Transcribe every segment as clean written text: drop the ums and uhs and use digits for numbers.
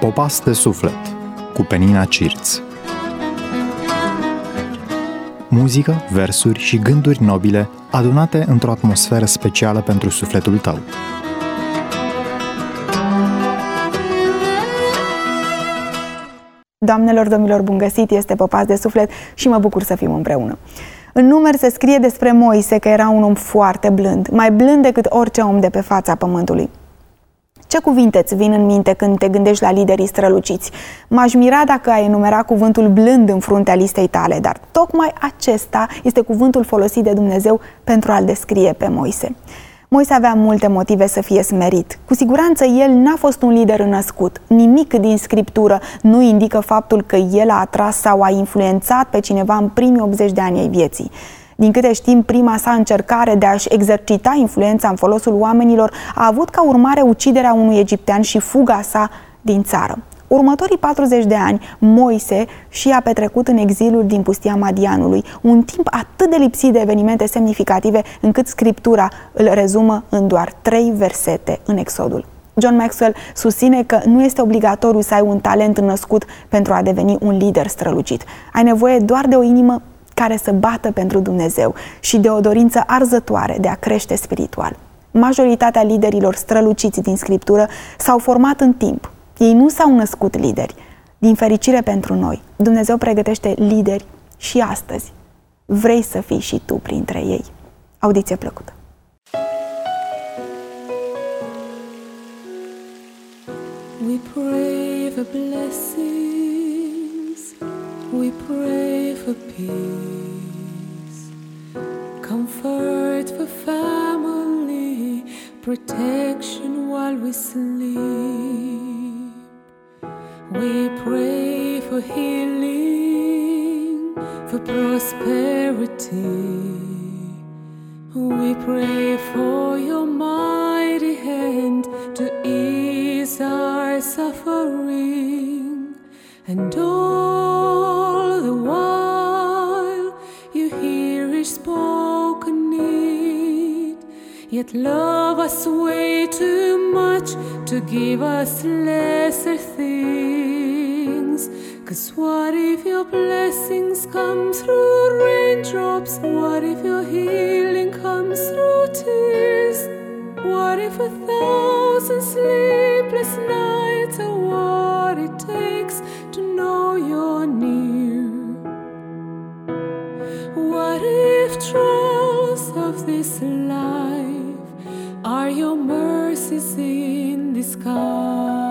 Popas de suflet cu Penina Cirț. Muzică, versuri și gânduri nobile adunate într-o atmosferă specială pentru sufletul tău. Doamnelor, domnilor, bun găsit! Este Popas de suflet și mă bucur să fim împreună. În Numeri se scrie despre Moise că era un om foarte blând, mai blând decât orice om de pe fața pământului. Ce cuvinte îți vin în minte când te gândești la liderii străluciți? M-aș mira dacă ai enumera cuvântul blând în fruntea listei tale, dar tocmai acesta este cuvântul folosit de Dumnezeu pentru a-l descrie pe Moise. Moise avea multe motive să fie smerit. Cu siguranță el n-a fost un lider născut. Nimic din Scriptură nu indică faptul că el a atras sau a influențat pe cineva în primii 80 de ani ai vieții. Din câte știm, prima sa încercare de a-și exercita influența în folosul oamenilor a avut ca urmare uciderea unui egiptean și fuga sa din țară. Următorii 40 de ani, Moise și-a petrecut în exilul din pustia Madianului, un timp atât de lipsit de evenimente semnificative încât Scriptura îl rezumă în doar 3 versete în Exodul. John Maxwell susține că nu este obligatoriu să ai un talent născut pentru a deveni un lider strălucit. Ai nevoie doar de o inimă care să bată pentru Dumnezeu și de o dorință arzătoare de a crește spiritual. Majoritatea liderilor străluciți din Scriptură s-au format în timp. Ei nu s-au născut lideri. Din fericire pentru noi, Dumnezeu pregătește lideri și astăzi. Vrei să fii și tu printre ei. Audiție plăcută! We pray for blessings, we pray for peace, comfort for family, protection while we sleep. We pray for healing, for prosperity. We pray for your mighty hand to ease our suffering, and all the while you hear each spoken need, yet love us way too much to give us lesser things. 'Cause what if your blessings come through raindrops? What if your healing comes through tears? What if 1,000 sleepless nights are what it takes to know you're near? What if trials of this life are your mercies in disguise?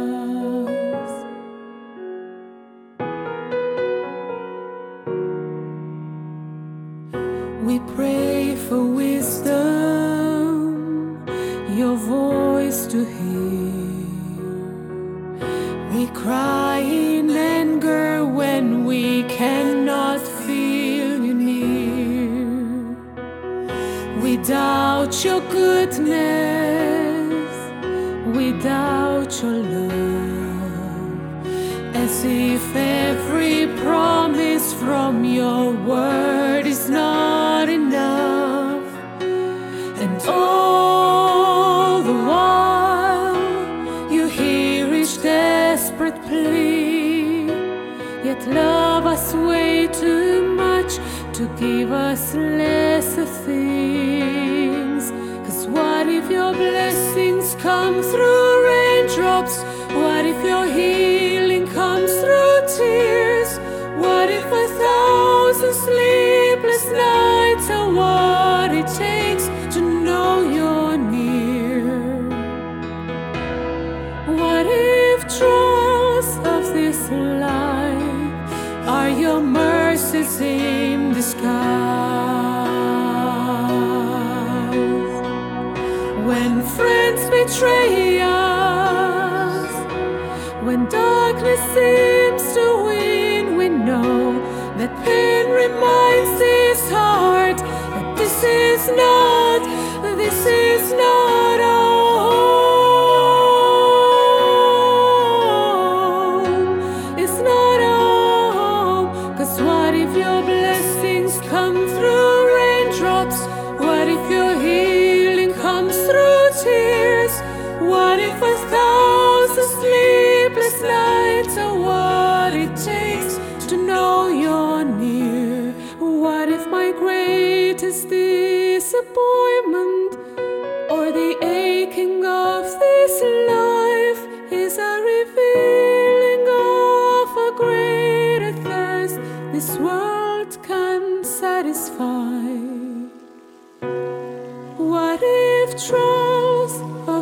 We pray for wisdom, your voice to hear. We cry in anger when we cannot feel you near. We doubt your goodness, we doubt your love, as if every promise from your word is not enough. And all the while you hear each desperate plea, yet love us way too much to give us lesser things. 'Cause what if your blessings come through raindrops? What if your healing comes through tears? What if 1,000 sleepless nights are what it takes to know you're near? What if trials of this life are your mercies in disguise? When friends betray us, when darkness seems to win, we know that pain reminds his heart that this is not home. It's not home. 'Cause what if your blessings come through raindrops? What if your healing comes through tears? What if 1,000 sleepless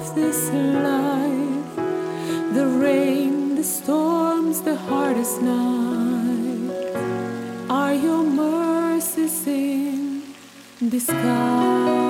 is this life? The rain, the storms, the hardest night. Are your mercies in disguise?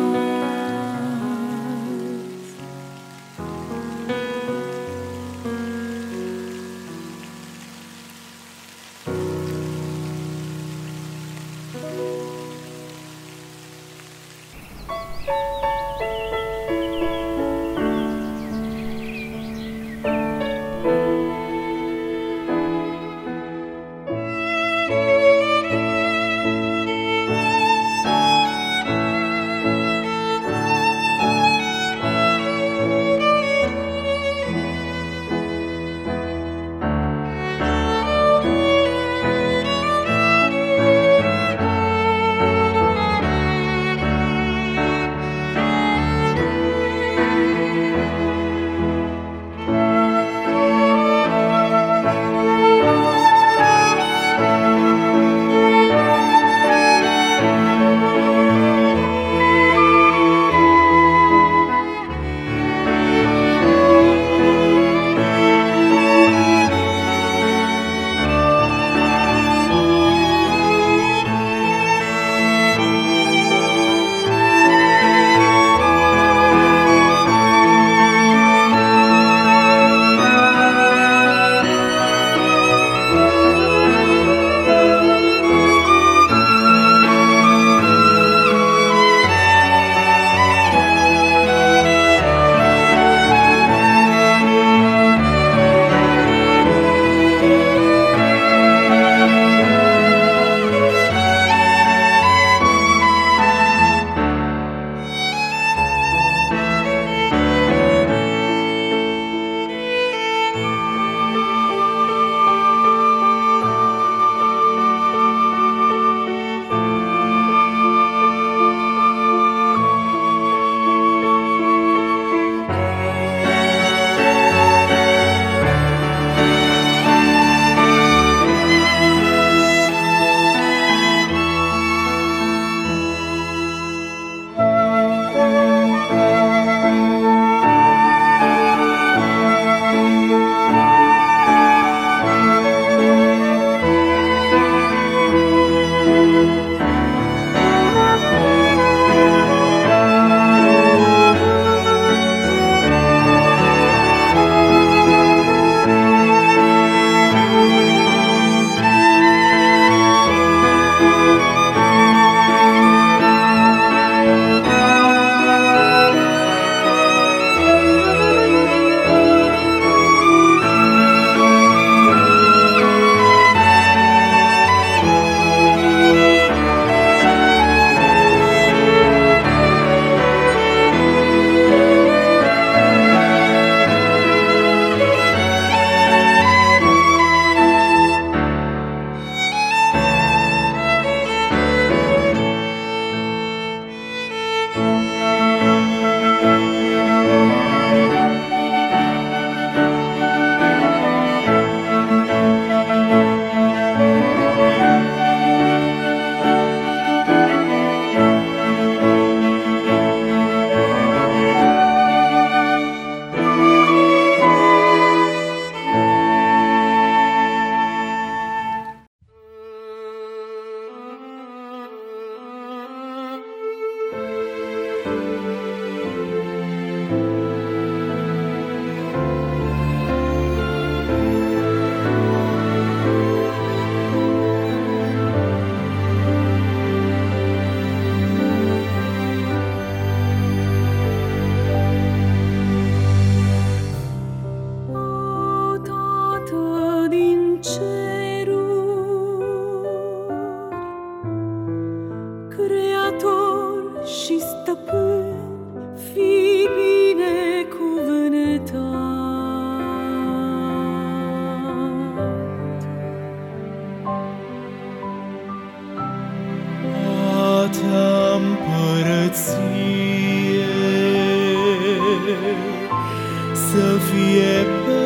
să fie pe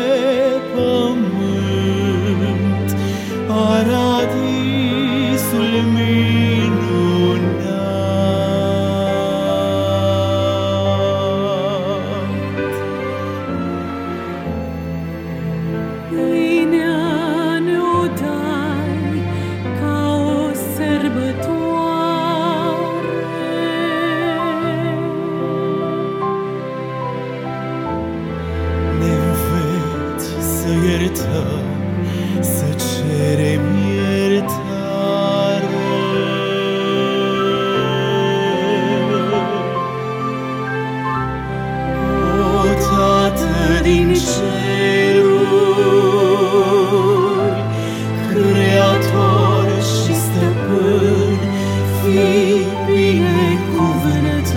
pământ paradisul minunat. tău să cerem iertare. O Tată din ceruri, Creator și Stăpân, fii binecuvântat.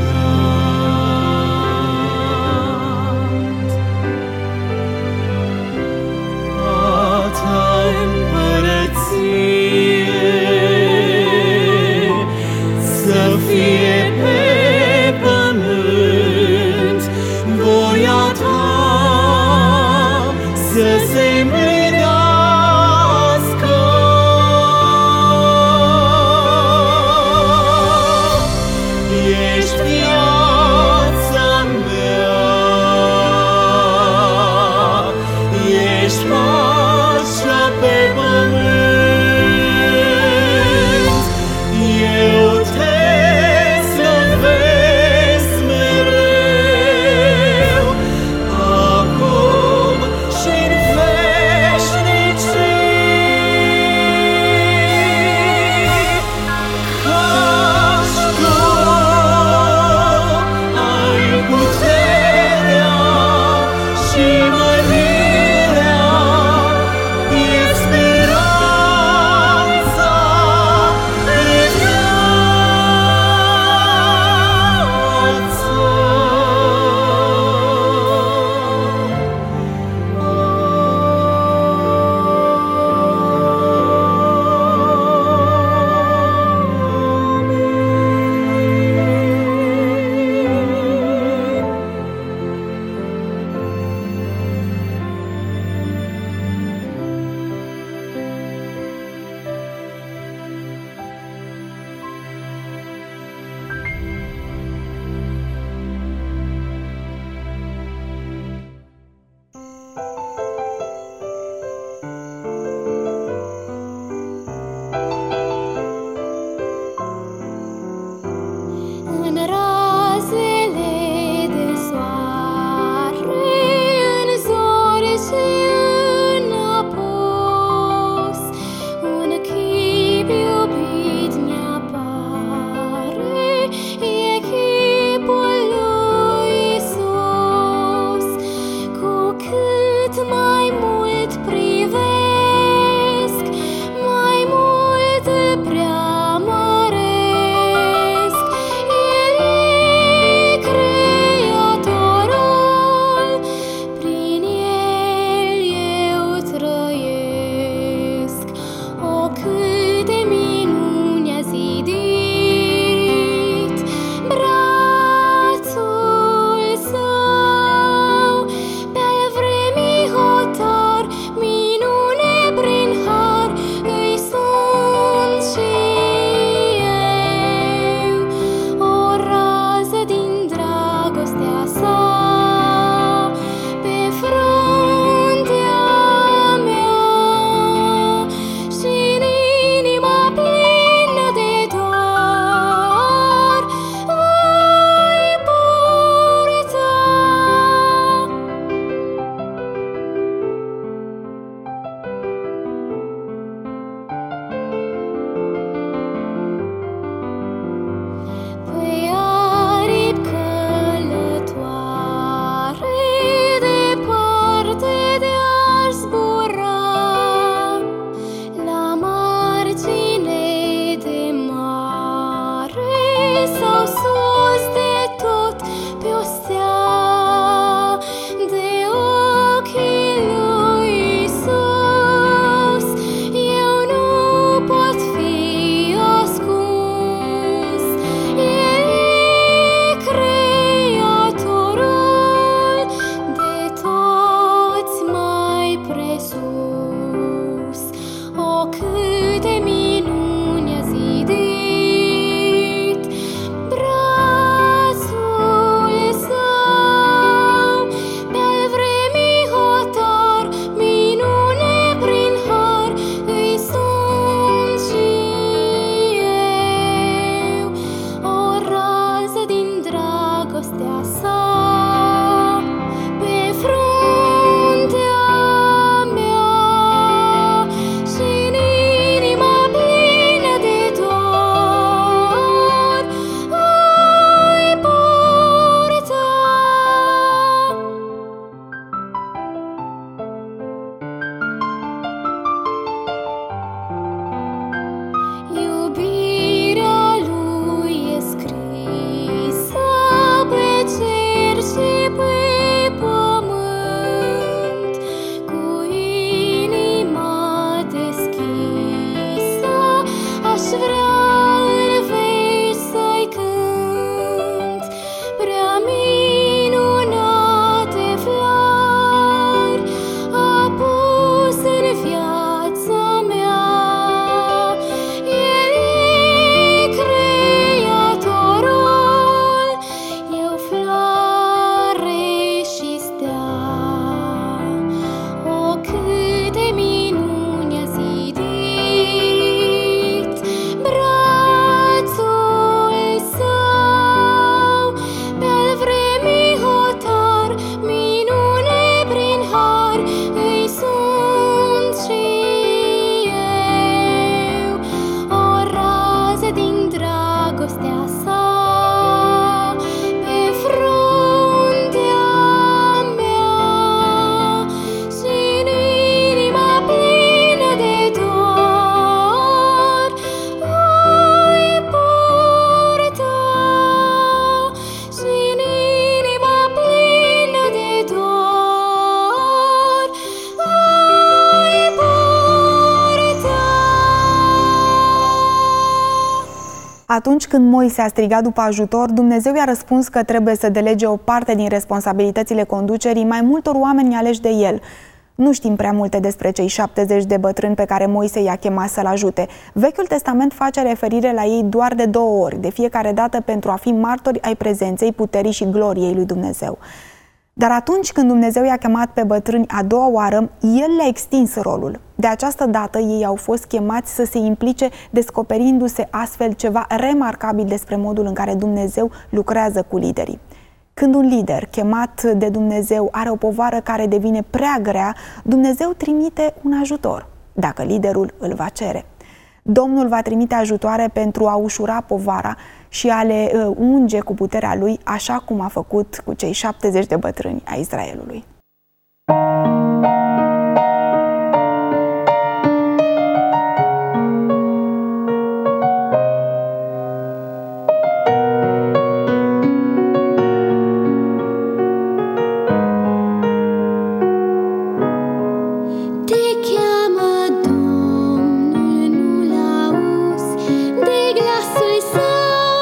Atunci când Moise a strigat după ajutor, Dumnezeu i-a răspuns că trebuie să delege o parte din responsabilitățile conducerii mai multor oameni aleși de el. Nu știm prea multe despre cei 70 de bătrâni pe care Moise i-a chemat să-l ajute. Vechiul Testament face referire la ei doar de 2 ori, de fiecare dată pentru a fi martori ai prezenței, puterii și gloriei lui Dumnezeu. Dar atunci când Dumnezeu i-a chemat pe bătrâni a 2-a oară, El le-a extins rolul. De această dată ei au fost chemați să se implice, descoperindu-se astfel ceva remarcabil despre modul în care Dumnezeu lucrează cu liderii. Când un lider chemat de Dumnezeu are o povară care devine prea grea, Dumnezeu trimite un ajutor, dacă liderul îl va cere. Domnul va trimite ajutoare pentru a ușura povara și a le unge cu puterea Lui, așa cum a făcut cu cei 70 de bătrâni a Israelului.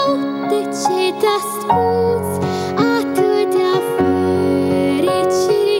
Atâtea fericiri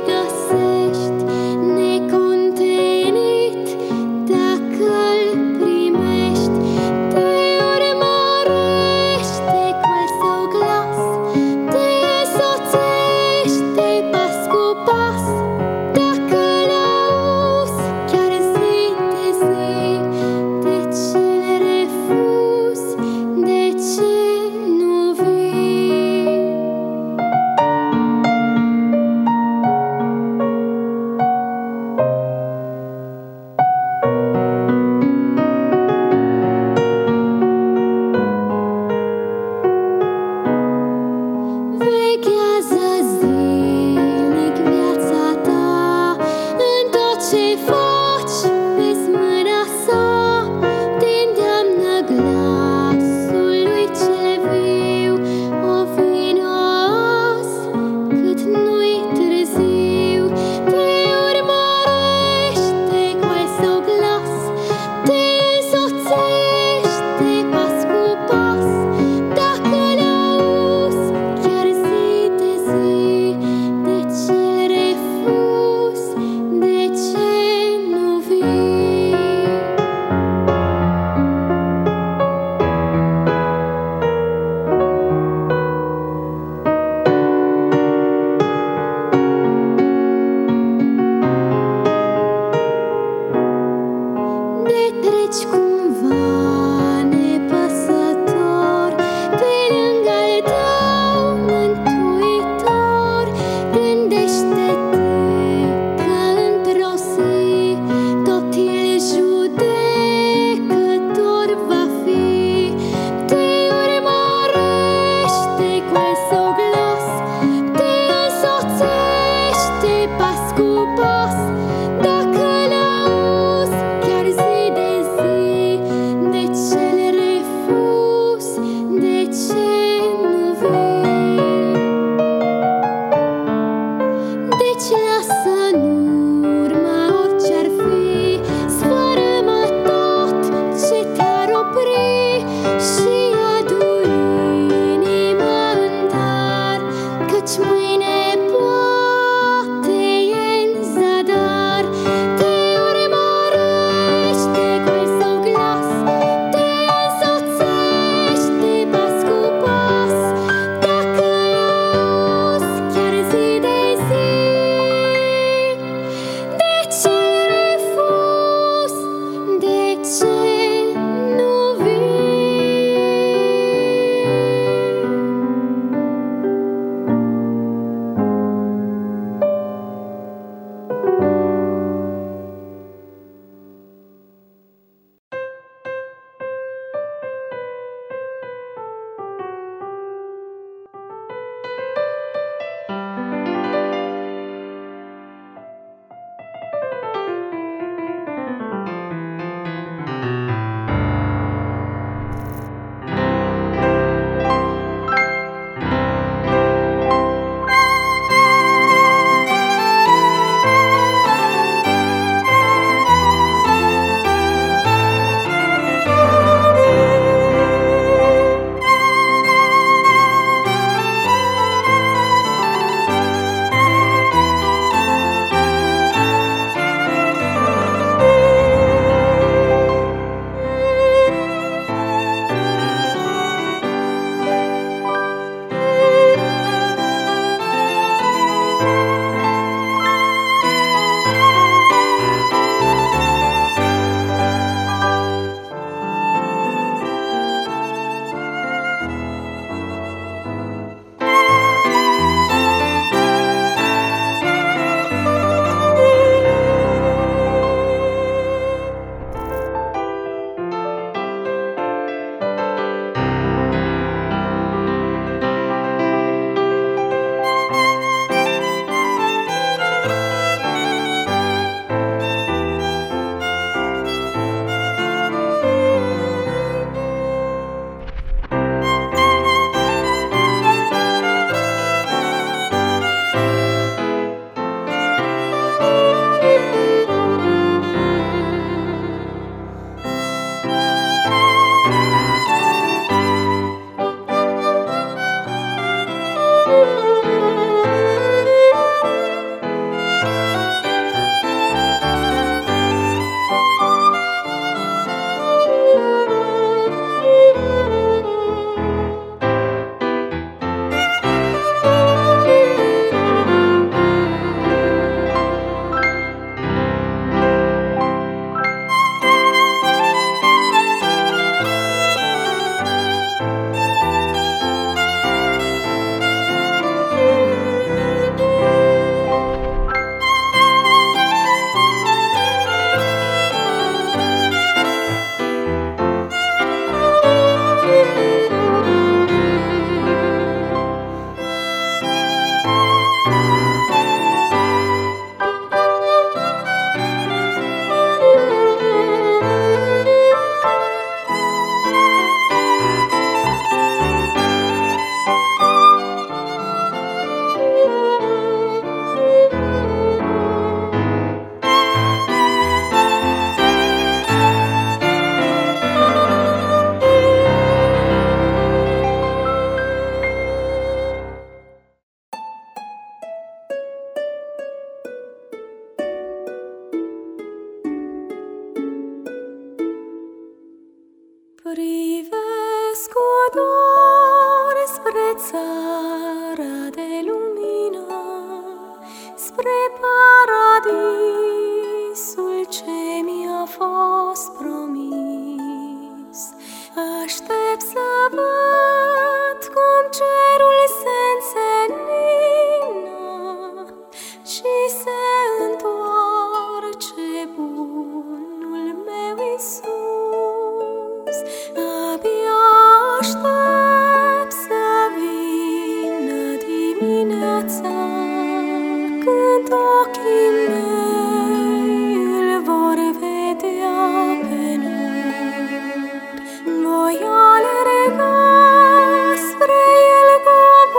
ochii mei îl vor vedea pe nori. Voi alerga spre el cu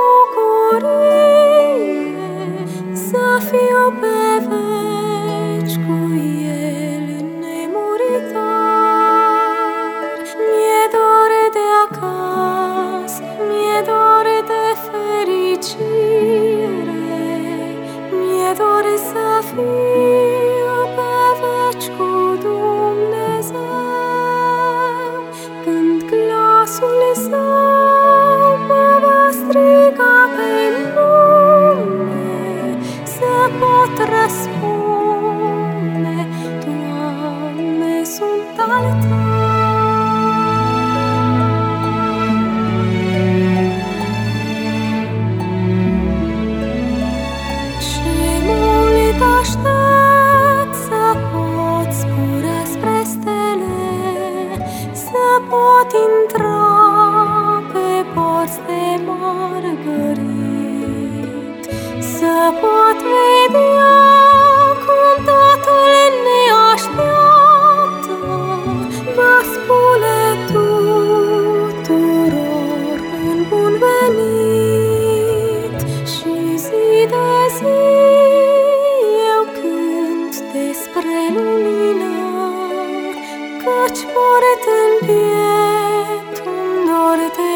bucurie, să fiu pe veci cu el nemuritor. Mi-e dor de acasă, mi-e dor de fericire, mi-e dor să fiu pe veci cu Dumnezeu. Când glasul său mă va striga pe nume, să pot răspunde: Doamne, sunt al Tău. Aștept să pot zbura spre stele, să pot intra pe porți de margărit, să pot vedea cum Tatăl ne așteaptă, va spune tuturor în bun venit. Și zi de zi despre lumină, căci port în piept un dor de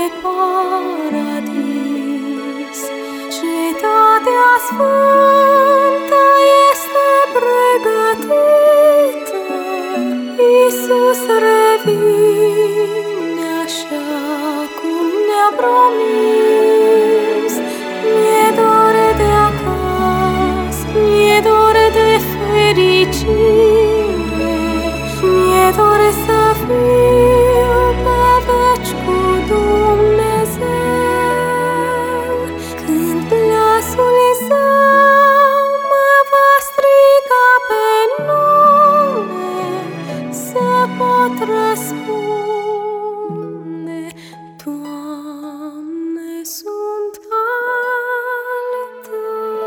paradis. Cetatea sfântă este pregătită, Iisus revine așa cum ne-a promis. Mi-e dor de acasă, mi-e dor de fericire, mi-e dor să fiu pe veci cu Dumnezeu. Când glasul său mă va striga pe nume, să pot răspunde: Doamne, sunt al Tău.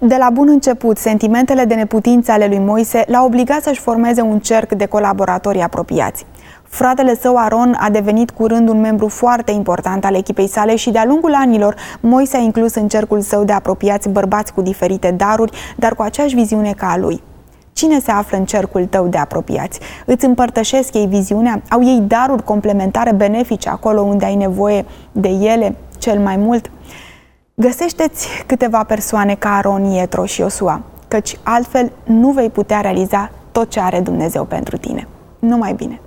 De la bun început, sentimentele de neputință ale lui Moise l-au obligat să-și formeze un cerc de colaboratori apropiați. Fratele său Aron a devenit curând un membru foarte important al echipei sale și de-a lungul anilor Moise a inclus în cercul său de apropiați bărbați cu diferite daruri, dar cu aceeași viziune ca a lui. Cine se află în cercul tău de apropiați? Îți împărtășesc ei viziunea? Au ei daruri complementare benefice acolo unde ai nevoie de ele cel mai mult? Găsește-ți câteva persoane ca Aron, Ietro și Iosua, căci altfel nu vei putea realiza tot ce are Dumnezeu pentru tine. Numai bine!